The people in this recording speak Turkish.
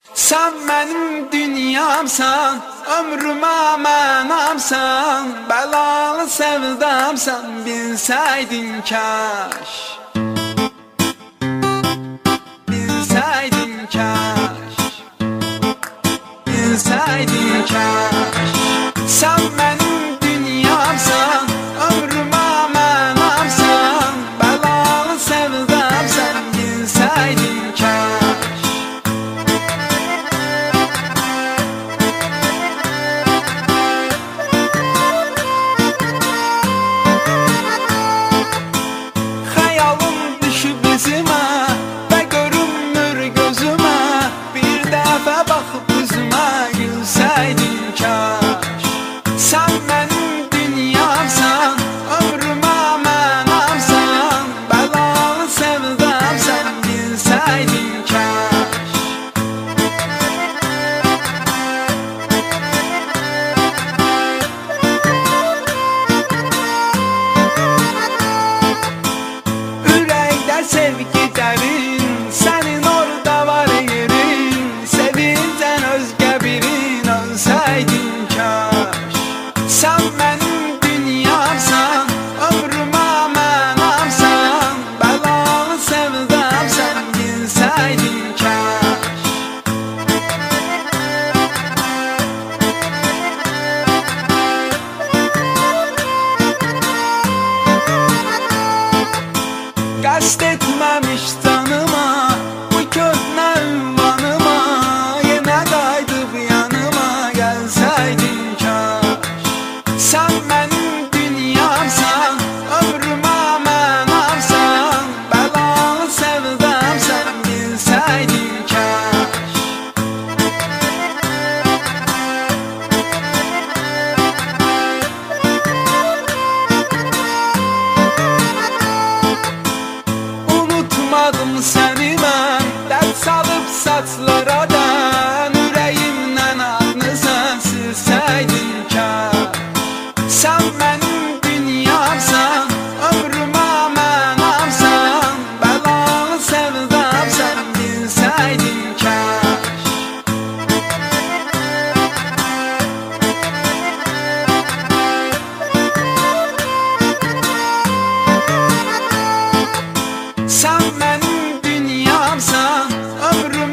Sen benim dünyamsan, ömrüme mənamsan, belalı sevdamsan, bilseydin kaş. Bilseydin kaş. Bilseydin kaş. Sen benim dünyamsan, ömrüme mənamsan, belalı sevdamsan, bilseydin kaş. Sen benim dünyamsan, ömrüme mənamsan, belalı sevdamsan, bilseydin kaş. Ürəkdə sevgi dərin, sənin orada var yerin, sevincən özgə birin, ölseydin kaş. Sen benim dünyamsan, ömrüme mənamsan, belalı sevdamsan, bilseydin kaş. Qəsd etməmiş tanıma, bu köhnə ünvanıma, yenə qayıdıb yanıma gəlseydin kaş. Sen benim dünyamsan, ömrüme mənamsan, belalı sevdamsan, bilseydin kaş. Unutmadım seni ben, dert salıp saçlaradan, yüreğimden adını sen silseydin kaş. Sen benim dünyamsan, ömrüme mənamsan, belalı sevdamsan, bilseydin kaş. Sen benim dünyamsan, ömrüme